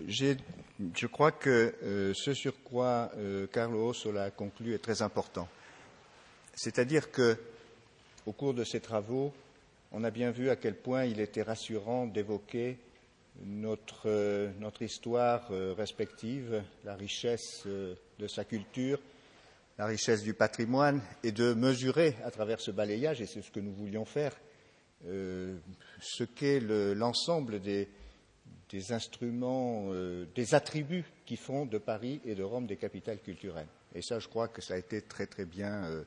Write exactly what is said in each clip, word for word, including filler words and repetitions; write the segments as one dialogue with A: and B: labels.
A: je crois que euh, ce sur quoi euh, Carlo Ossola a conclu est très important. C'est-à-dire que, au cours de ses travaux, on a bien vu à quel point il était rassurant d'évoquer notre, euh, notre histoire euh, respective, la richesse euh, de sa culture, la richesse du patrimoine, et de mesurer à travers ce balayage, et c'est ce que nous voulions faire, euh, ce qu'est le, l'ensemble des, des instruments, euh, des attributs qui font de Paris et de Rome des capitales culturelles. Et ça, je crois que ça a été très très bien euh,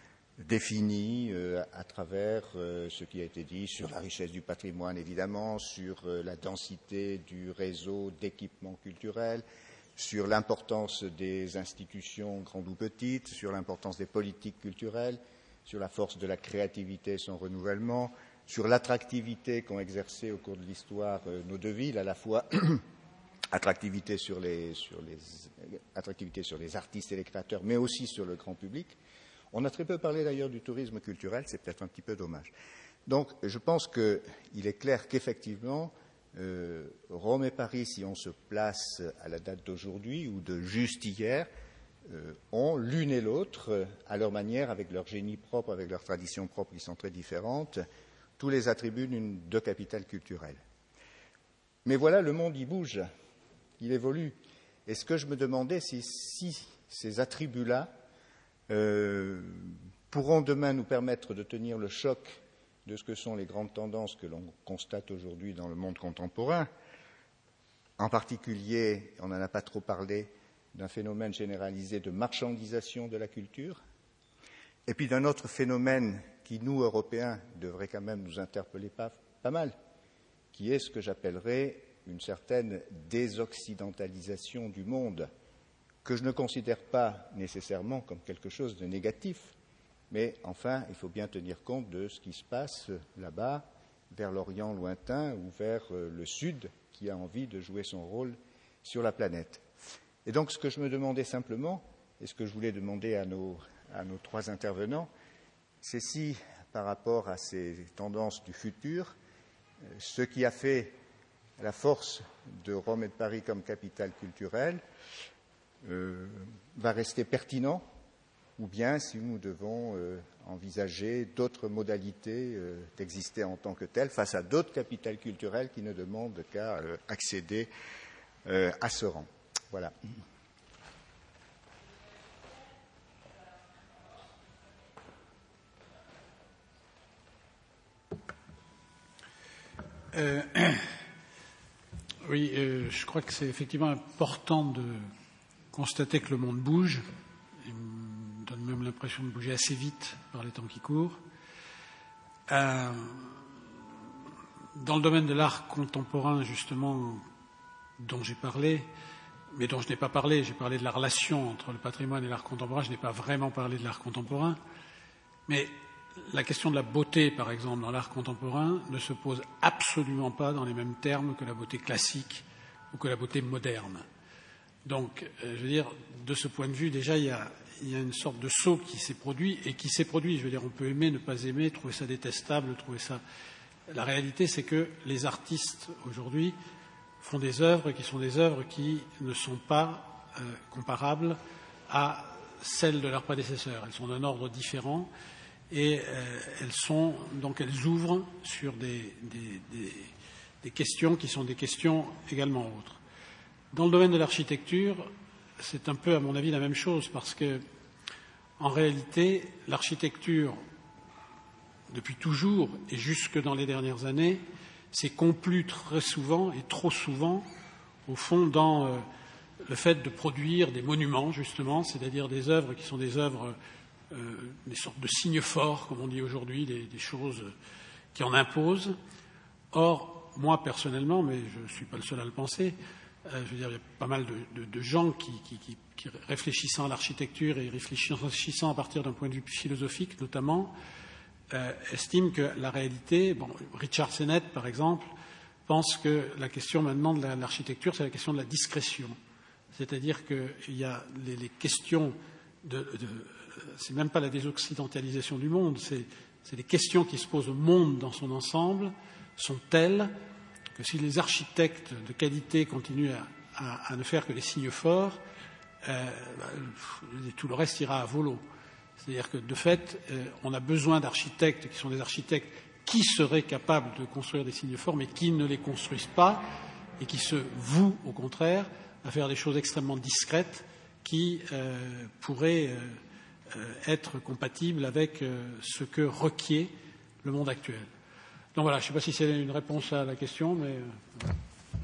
A: défini euh, à travers euh, ce qui a été dit sur la richesse du patrimoine, évidemment, sur euh, la densité du réseau d'équipements culturels, sur l'importance des institutions grandes ou petites, sur l'importance des politiques culturelles, sur la force de la créativité et son renouvellement, sur l'attractivité qu'ont exercé au cours de l'histoire euh, nos deux villes, à la fois attractivité sur les, sur les, attractivité sur les artistes et les créateurs, mais aussi sur le grand public. On a très peu parlé d'ailleurs du tourisme culturel, c'est peut-être un petit peu dommage. Donc je pense qu'il est clair qu'effectivement, euh, Rome et Paris, si on se place à la date d'aujourd'hui ou de juste hier, euh, ont l'une et l'autre, euh, à leur manière, avec leur génie propre, avec leurs traditions propres qui sont très différentes, tous les attributs d'une, de capitale culturelle. Mais voilà, le monde y bouge, il évolue. Et ce que je me demandais, c'est si ces attributs-là Euh, pourront demain nous permettre de tenir le choc de ce que sont les grandes tendances que l'on constate aujourd'hui dans le monde contemporain, en particulier, on n'en a pas trop parlé, d'un phénomène généralisé de marchandisation de la culture, et puis d'un autre phénomène qui, nous, Européens, devrait quand même nous interpeller pas, pas mal, qui est ce que j'appellerais une certaine désoccidentalisation du monde, que je ne considère pas nécessairement comme quelque chose de négatif, mais enfin, il faut bien tenir compte de ce qui se passe là-bas, vers l'Orient lointain ou vers le Sud, qui a envie de jouer son rôle sur la planète. Et donc, ce que je me demandais simplement, et ce que je voulais demander à nos, à nos trois intervenants, c'est si, par rapport à ces tendances du futur, ce qui a fait la force de Rome et de Paris comme capitale culturelle Euh, va rester pertinent, ou bien si nous devons euh, envisager d'autres modalités euh, d'exister en tant que telles face à d'autres capitales culturelles qui ne demandent qu'à euh, accéder euh, à ce rang. Voilà.
B: Euh, oui, euh, je crois que c'est effectivement important de constater que le monde bouge. Il me donne même l'impression de bouger assez vite par les temps qui courent. Euh, dans le domaine de l'art contemporain, justement, dont j'ai parlé, mais dont je n'ai pas parlé, j'ai parlé de la relation entre le patrimoine et l'art contemporain, je n'ai pas vraiment parlé de l'art contemporain, mais la question de la beauté, par exemple, dans l'art contemporain, ne se pose absolument pas dans les mêmes termes que la beauté classique ou que la beauté moderne. Donc, euh, je veux dire, de ce point de vue, déjà, il y a, il y a une sorte de saut qui s'est produit et qui s'est produit. Je veux dire, on peut aimer, ne pas aimer, trouver ça détestable, trouver ça. La réalité, c'est que les artistes, aujourd'hui, font des œuvres qui sont des œuvres qui ne sont pas euh, comparables à celles de leurs prédécesseurs. Elles sont d'un ordre différent et euh, elles sont, donc, elles ouvrent sur des, des, des, des questions qui sont des questions également autres. Dans le domaine de l'architecture, c'est un peu, à mon avis, la même chose, parce que, en réalité, l'architecture, depuis toujours et jusque dans les dernières années, s'est complue très souvent et trop souvent, au fond, dans euh, le fait de produire des monuments, justement, c'est-à-dire des œuvres qui sont des œuvres, euh, des sortes de signes forts, comme on dit aujourd'hui, des, des choses qui en imposent. Or, moi, personnellement, mais je ne suis pas le seul à le penser, Euh, je veux dire, il y a pas mal de, de, de gens qui, qui, qui, qui, réfléchissant à l'architecture et réfléchissant à partir d'un point de vue philosophique, notamment, euh, estiment que la réalité, bon, Richard Sennett, par exemple, pense que la question maintenant de la, l'architecture, c'est la question de la discrétion. C'est-à-dire qu'il y a les, les questions de, de c'est même pas la désoccidentalisation du monde, c'est, c'est les questions qui se posent au monde dans son ensemble sont telles que si les architectes de qualité continuent à, à, à ne faire que les signes forts, euh, bah, tout le reste ira à volo. C'est-à-dire que, de fait, euh, on a besoin d'architectes qui sont des architectes qui seraient capables de construire des signes forts, mais qui ne les construisent pas et qui se vouent, au contraire, à faire des choses extrêmement discrètes qui euh, pourraient euh, euh, être compatibles avec euh, ce que requiert le monde actuel. Donc voilà, je ne sais pas si c'est une réponse à la question, mais... Euh,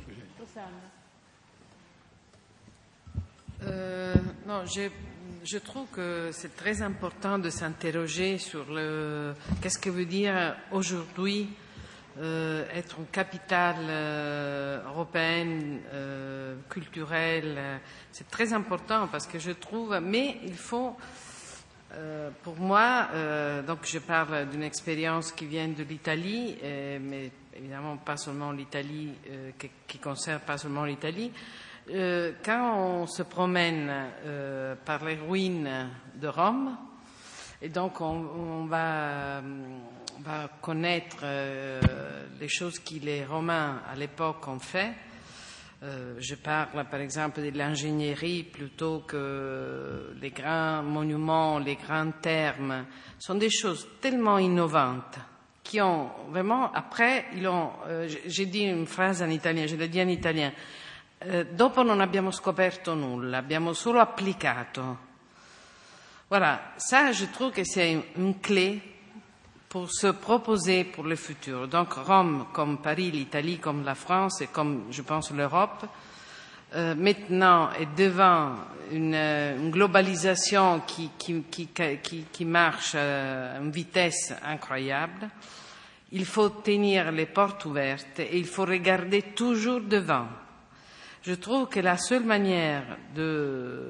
C: euh, non, je, je trouve que c'est très important de s'interroger sur le qu'est-ce que veut dire aujourd'hui euh, être une capitale euh, européenne, euh, culturelle. C'est très important parce que je trouve, mais il faut... Euh, pour moi, euh, donc je parle d'une expérience qui vient de l'Italie, euh, mais évidemment pas seulement l'Italie, euh, qui, qui concerne pas seulement l'Italie. Euh, quand on se promène euh, par les ruines de Rome, et donc on, on, va, on va connaître euh, les choses que les Romains à l'époque ont fait. Euh, je parle par exemple de l'ingénierie plutôt que les grands monuments, les grands termes. Ce sont des choses tellement innovantes qui ont vraiment, après, ils ont, euh, j'ai dit une phrase en italien, je l'ai dit en italien, eh, dopo non abbiamo scoperto nulla, abbiamo solo applicato. Voilà, ça je trouve que c'est une, une clé pour se proposer pour le futur. Donc Rome comme Paris, l'Italie comme la France et comme, je pense, l'Europe, euh, maintenant est devant une, une globalisation qui, qui, qui, qui, qui marche à une vitesse incroyable. Il faut tenir les portes ouvertes et il faut regarder toujours devant. Je trouve que la seule manière de,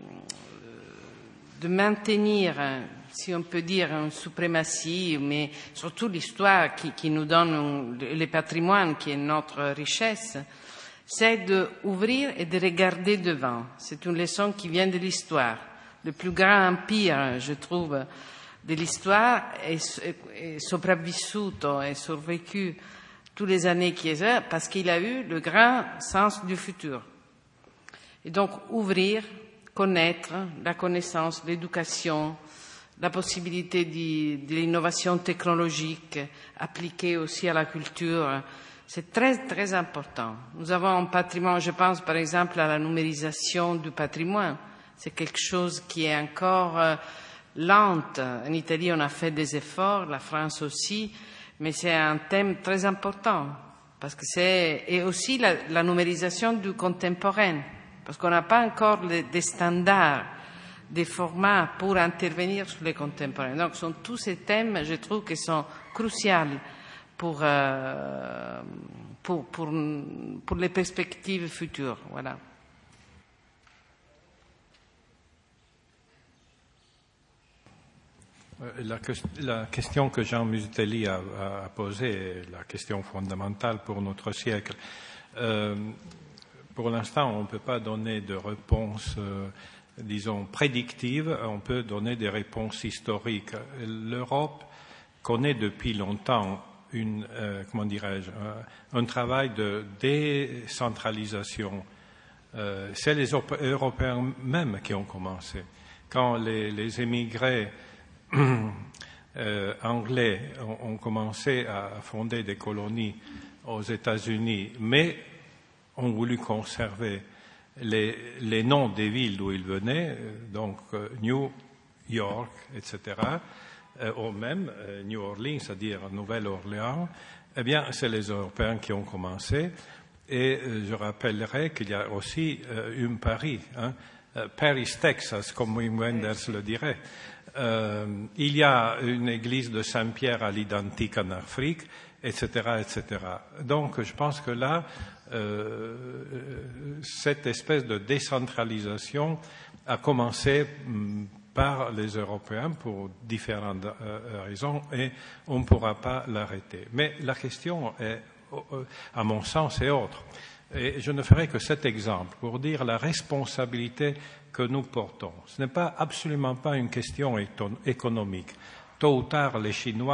C: de maintenir, si on peut dire, une suprématie, mais surtout l'histoire qui, qui nous donne le patrimoine qui est notre richesse, c'est d'ouvrir et de regarder devant. C'est une leçon qui vient de l'histoire. Le plus grand empire, je trouve, de l'histoire est, est sopravvissuto, est survécu toutes les années qui est parce qu'il a eu le grand sens du futur. Et donc ouvrir, connaître, la connaissance, l'éducation, la possibilité de, de l'innovation technologique appliquée aussi à la culture, c'est très très important. Nous avons un patrimoine, je pense par exemple à la numérisation du patrimoine, c'est quelque chose qui est encore euh, lente. En Italie on a fait des efforts, la France aussi, mais c'est un thème très important parce que c'est et aussi la, la numérisation du contemporain, parce qu'on n'a pas encore les, des standards, des formats pour intervenir sur les contemporains. Donc, ce sont tous ces thèmes, je trouve, qui sont cruciaux pour, euh, pour, pour, pour les perspectives futures. Voilà.
D: La, la question que Jean Mustelli a, a posée est la question fondamentale pour notre siècle. Euh, pour l'instant, on ne peut pas donner de réponse, euh, disons, prédictive, on peut donner des réponses historiques. L'Europe connaît depuis longtemps une, euh, comment dirais-je, un, un travail de décentralisation. Euh, c'est les Européens même qui ont commencé. Quand les, les émigrés Euh, anglais ont, ont commencé à fonder des colonies aux États-Unis, mais ont voulu conserver les, les noms des villes d'où ils venaient, donc euh, New York, et cetera, euh, ou même euh, New Orleans, c'est-à-dire Nouvelle-Orléans. Eh bien, c'est les Européens qui ont commencé. Et euh, je rappellerai qu'il y a aussi euh, une Paris, hein, euh, Paris, Texas, comme Wim Wenders le dirait. Euh, il y a une église de Saint-Pierre à l'identique en Afrique, et cetera, et cetera. Donc, je pense que là, euh, cette espèce de décentralisation a commencé par les Européens pour différentes euh, raisons et on ne pourra pas l'arrêter. Mais la question est, à mon sens, est autre. Et je ne ferai que cet exemple pour dire la responsabilité que nous portons. Ce n'est pas absolument pas une question économique. Tôt ou tard, les Chinois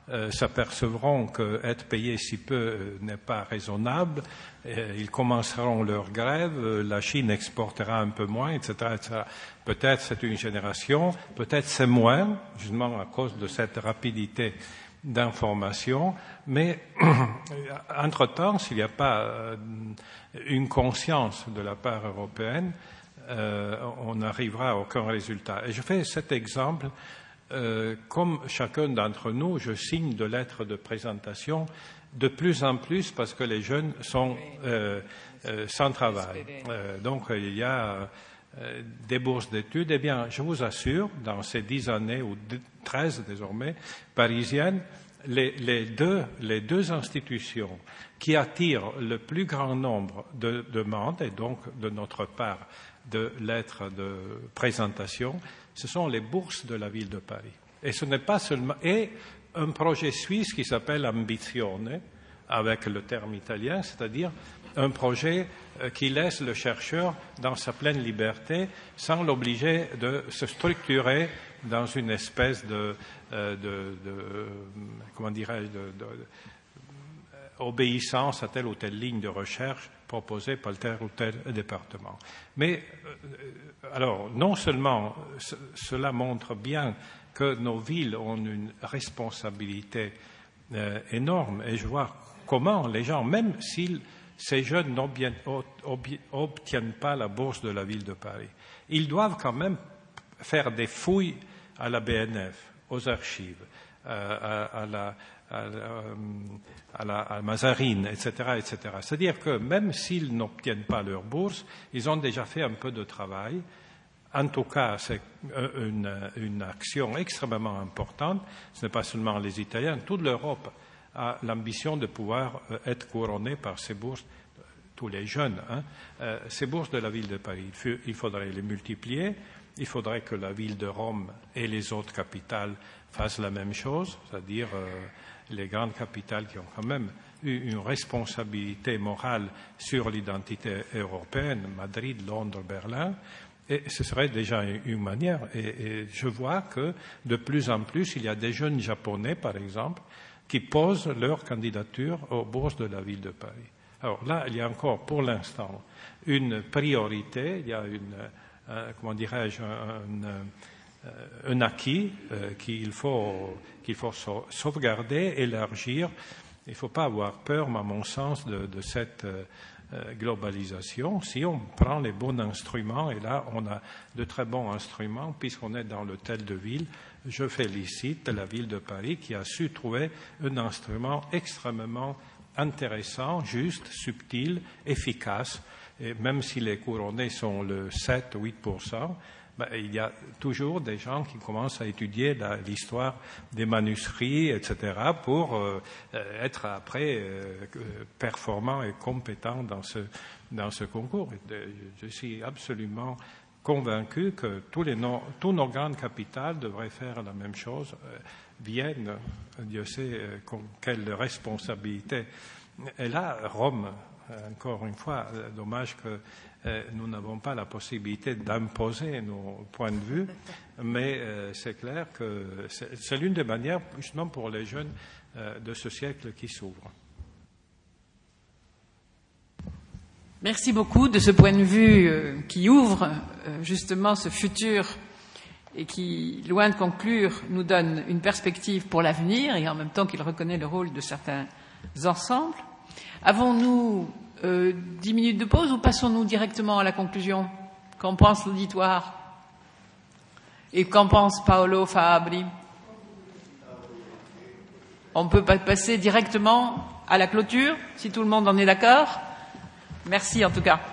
D: euh, s'apercevront qu'être payé si peu euh, n'est pas raisonnable, euh, ils commenceront leur grève, euh, la Chine exportera un peu moins, et cetera, et cetera. Peut-être c'est une génération, peut-être c'est moins, justement à cause de cette rapidité d'information, mais entre-temps, s'il n'y a pas euh, une conscience de la part européenne, euh, on n'arrivera à aucun résultat. Et je fais cet exemple, euh, comme chacun d'entre nous, je signe de lettres de présentation de plus en plus parce que les jeunes sont euh, euh, sans travail. Euh, donc il y a euh, des bourses d'études. Eh bien, je vous assure, dans ces dix années, ou treize désormais, parisiennes, les, les, deux, les deux institutions qui attirent le plus grand nombre de demandes, et donc de notre part de lettres de présentation, ce sont les bourses de la ville de Paris. Et ce n'est pas seulement... Et un projet suisse qui s'appelle Ambizione, avec le terme italien, c'est-à-dire un projet qui laisse le chercheur dans sa pleine liberté sans l'obliger de se structurer dans une espèce de, de, de, de comment dirais-je, de, de, obéissance à telle ou telle ligne de recherche proposée par tel ou tel département. Mais, alors, non seulement cela montre bien que nos villes ont une responsabilité euh, énorme, et je vois comment les gens, même si ces jeunes n'obtiennent pas la bourse de la ville de Paris, ils doivent quand même faire des fouilles à la B N F, aux archives, euh, à, à la à la, à la à Mazarine, et cetera, et cetera. C'est-à-dire que même s'ils n'obtiennent pas leur bourse, ils ont déjà fait un peu de travail. En tout cas, c'est une, une action extrêmement importante. Ce n'est pas seulement les Italiens, toute l'Europe a l'ambition de pouvoir être couronnée par ces bourses, tous les jeunes, hein, euh, ces bourses de la ville de Paris. Il faudrait les multiplier. Il faudrait que la ville de Rome et les autres capitales fassent la même chose, c'est-à-dire euh, les grandes capitales qui ont quand même eu une responsabilité morale sur l'identité européenne, Madrid, Londres, Berlin, et ce serait déjà une manière. Et, et je vois que de plus en plus, il y a des jeunes Japonais, par exemple, qui posent leur candidature aux bourses de la ville de Paris. Alors là, il y a encore pour l'instant une priorité, il y a une... Euh, comment dirais-je, un, un, un acquis euh, qu'il faut, qu'il faut sauvegarder, élargir. Il ne faut pas avoir peur, à mon sens, de, de cette euh, globalisation. Si on prend les bons instruments, et là, on a de très bons instruments, puisqu'on est dans l'hôtel de ville, je félicite la ville de Paris qui a su trouver un instrument extrêmement intéressant, juste, subtil, efficace. Et même si les couronnés sont le sept ou huit pour cent, ben, il y a toujours des gens qui commencent à étudier la, l'histoire des manuscrits, et cetera, pour euh, être après euh, performants et compétents dans ce, dans ce concours. Et je suis absolument convaincu que tous, les no, tous nos grandes capitales devraient faire la même chose. Euh, Vienne, Dieu sait euh, quelle responsabilité. Et là, Rome... Encore une fois, dommage que euh, nous n'avons pas la possibilité d'imposer nos points de vue, mais euh, c'est clair que c'est, c'est l'une des manières, justement, pour les jeunes euh, de ce siècle qui s'ouvre.
E: Merci beaucoup de ce point de vue euh, qui ouvre euh, justement ce futur et qui, loin de conclure, nous donne une perspective pour l'avenir et en même temps qu'il reconnaît le rôle de certains ensembles. Avons-nous euh, dix minutes de pause ou passons-nous directement à la conclusion? Qu'en pense l'auditoire? Et qu'en pense Paolo Fabbri? On peut passer directement à la clôture, si tout le monde en est d'accord? Merci en tout cas.